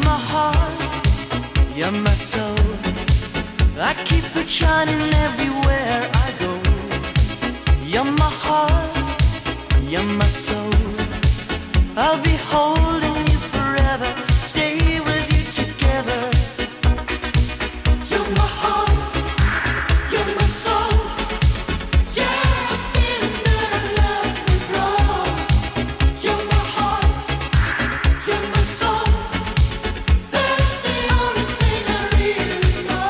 my heart, you're my soul. I keep it shining everywhere I go. You're my heart, you're my soul. I'll be holding you forever, stay with you together. You're my heart, you're my soul. Yeah, I'm feeling that our love will grow. You're my heart, you're my soul. That's the only thing I really know.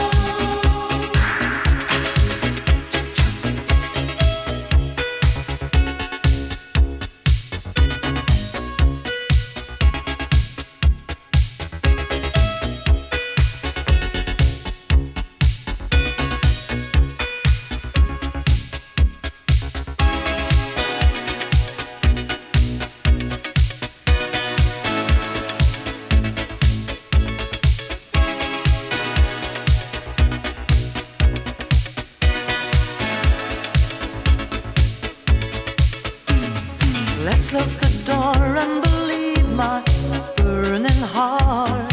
Let's close the door and believe my burning heart.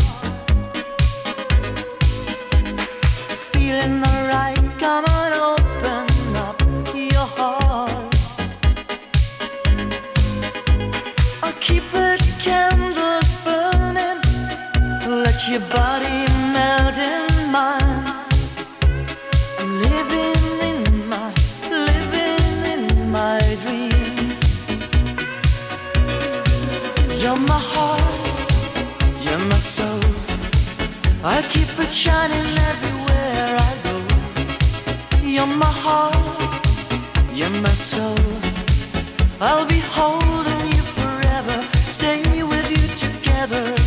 Feeling alright, come on, open up your heart. I'll keep the candles burning, let your body melt in mine. I'm living in my dreams. You're my heart, you're my soul. I'll keep it shining everywhere I go. You're my heart, you're my soul. I'll be holding you forever, stay with you together.